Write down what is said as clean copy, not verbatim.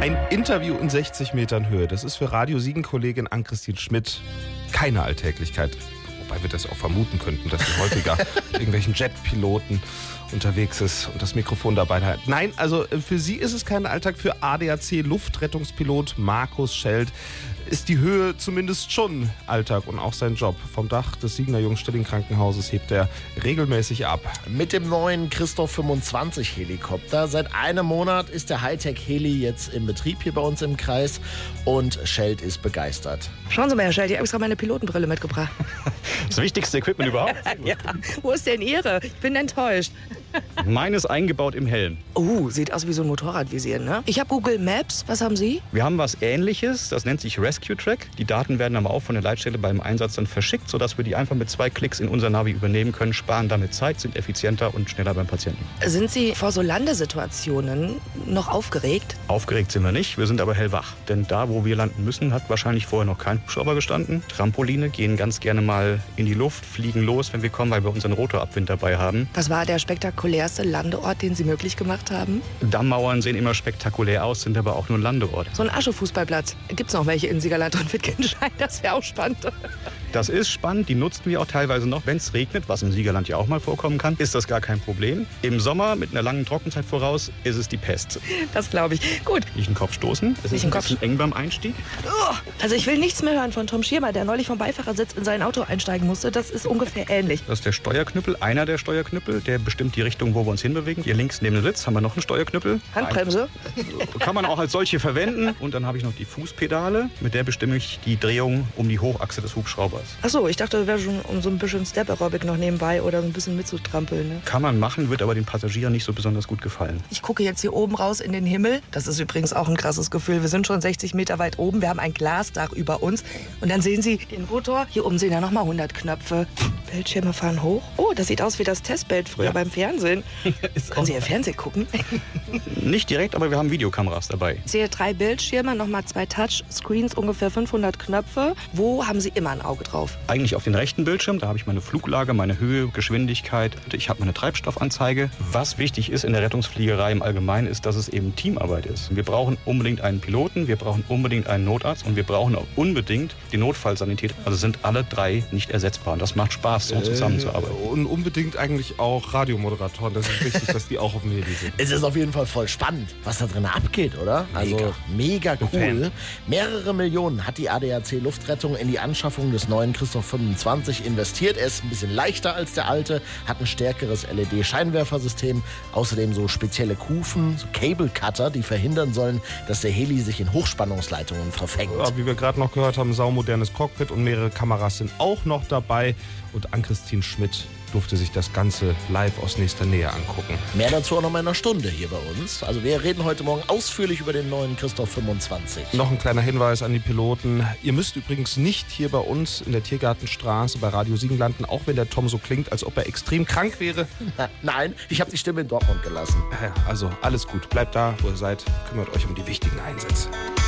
Ein Interview in 60 Metern Höhe. Das ist für Radio Siegen-Kollegin Ann-Christine Schmidt keine Alltäglichkeit. Wobei wir das auch vermuten könnten, dass sie häufiger mit irgendwelchen Jetpiloten unterwegs ist und das Mikrofon dabei hat. Nein, also für sie ist es kein Alltag. Für ADAC-Luftrettungspilot Markus Scheld ist die Höhe zumindest schon Alltag und auch sein Job. Vom Dach des Siegener Jungstilling-Krankenhauses hebt er regelmäßig ab. Mit dem neuen Christoph 25 Helikopter. Seit einem Monat ist der Hightech-Heli jetzt im Betrieb hier bei uns im Kreis und Scheld ist begeistert. Schauen Sie mal, Herr Scheld, ich habe extra meine Pilotenbrille mitgebracht. Das wichtigste Equipment überhaupt. Ja, wo ist denn Ihre? Ich bin enttäuscht. Meine ist eingebaut im Helm. Sieht aus wie so ein Motorradvisier, ne? Ich habe Google Maps. Was haben Sie? Wir haben was Ähnliches, das nennt sich Rescue Track. Die Daten werden aber auch von der Leitstelle beim Einsatz dann verschickt, sodass wir die einfach mit 2 Klicks in unser Navi übernehmen können, sparen damit Zeit, sind effizienter und schneller beim Patienten. Sind Sie vor so Landesituationen noch aufgeregt? Aufgeregt sind wir nicht, wir sind aber hellwach. Denn da, wo wir landen müssen, hat wahrscheinlich vorher noch kein Hubschrauber gestanden. Trampoline gehen ganz gerne mal in die Luft, fliegen los, wenn wir kommen, weil wir unseren Rotorabwind dabei haben. Was war der spektakulärste Landeort, den Sie möglich gemacht haben? Dammmauern sehen immer spektakulär aus, sind aber auch nur Landeorte. So ein Aschefußballplatz. Gibt's noch welche in Siegerland und Wittgenstein? Das wäre auch spannend. Das ist spannend, die nutzen wir auch teilweise noch, wenn es regnet, was im Siegerland ja auch mal vorkommen kann, ist das gar kein Problem. Im Sommer mit einer langen Trockenzeit voraus ist es die Pest. Das glaube ich. Gut. Nicht den Kopf stoßen, es ist ein bisschen eng beim Einstieg. Also ich will nichts mehr hören von Tom Schirmer, der neulich vom Beifahrersitz in sein Auto einsteigen musste. Das ist ungefähr ähnlich. Das ist der Steuerknüppel, einer der Steuerknüppel, der bestimmt die Richtung, wo wir uns hinbewegen. Hier links neben dem Sitz haben wir noch einen Steuerknüppel. Handbremse. Kann man auch als solche verwenden. Und dann habe ich noch die Fußpedale, mit der bestimme ich die Drehung um die Hochachse des Hubschraubers. Achso, ich dachte, das wäre schon um so ein bisschen Step-Aerobic noch nebenbei oder ein bisschen mitzutrampeln. Ne? Kann man machen, wird aber den Passagieren nicht so besonders gut gefallen. Ich gucke jetzt hier oben raus in den Himmel. Das ist übrigens auch ein krasses Gefühl. Wir sind schon 60 Meter weit oben. Wir haben ein Glasdach über uns. Und dann sehen Sie den Rotor. Hier oben sehen ja nochmal 100 Knöpfe. Bildschirme fahren hoch. Oh, das sieht aus wie das Testbild früher beim Fernsehen. Können Sie Ihr Fernsehen gucken? Nicht direkt, aber wir haben Videokameras dabei. Ich sehe 3 Bildschirme, nochmal 2 Touchscreens, ungefähr 500 Knöpfe. Wo haben Sie immer ein Auge drauf? Eigentlich auf den rechten Bildschirm, da habe ich meine Fluglage, meine Höhe, Geschwindigkeit. Ich habe meine Treibstoffanzeige. Was wichtig ist in der Rettungsfliegerei im Allgemeinen, ist, dass es eben Teamarbeit ist. Wir brauchen unbedingt einen Piloten, wir brauchen unbedingt einen Notarzt und wir brauchen auch unbedingt die Notfallsanität. Also sind alle 3 nicht ersetzbar. Und das macht Spaß, so zusammenzuarbeiten. Und unbedingt eigentlich auch Radiomoderatoren. Das ist wichtig, dass die auch auf dem Heli sind. Es ist auf jeden Fall voll spannend, was da drin abgeht, oder? Also mega cool. Mehrere Millionen hat die ADAC Luftrettung in die Anschaffung des neuen Christoph 25 investiert. Er ist ein bisschen leichter als der alte, hat ein stärkeres LED-Scheinwerfersystem, außerdem so spezielle Kufen, so Cable Cutter, die verhindern sollen, dass der Heli sich in Hochspannungsleitungen verfängt. Ja, wie wir gerade noch gehört haben, saumodernes Cockpit und mehrere Kameras sind auch noch dabei. Und Ann-Christine Schmidt durfte sich das Ganze live aus nächster Nähe angucken. Mehr dazu auch noch mal in einer Stunde hier bei uns. Also wir reden heute Morgen ausführlich über den neuen Christoph 25. Noch ein kleiner Hinweis an die Piloten. Ihr müsst übrigens nicht hier bei uns in der Tiergartenstraße bei Radio Siegen landen, auch wenn der Tom so klingt, als ob er extrem krank wäre. Nein, ich habe die Stimme in Dortmund gelassen. Also alles gut. Bleibt da, wo ihr seid. Kümmert euch um die wichtigen Einsätze.